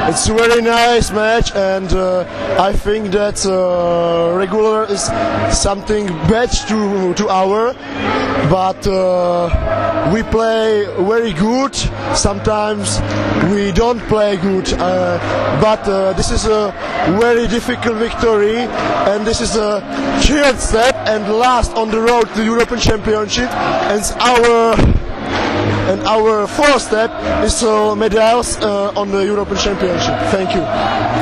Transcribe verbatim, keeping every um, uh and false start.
it's a very nice match, and uh, I think that uh, regular is something bad to to our, but uh, we play very good. Sometimes we don't play good, uh, but uh, this is a very difficult victory, and this is a third step and last on the road to the European Championship, and our and our fourth step is uh, medals uh, on the European Championship. Thank you.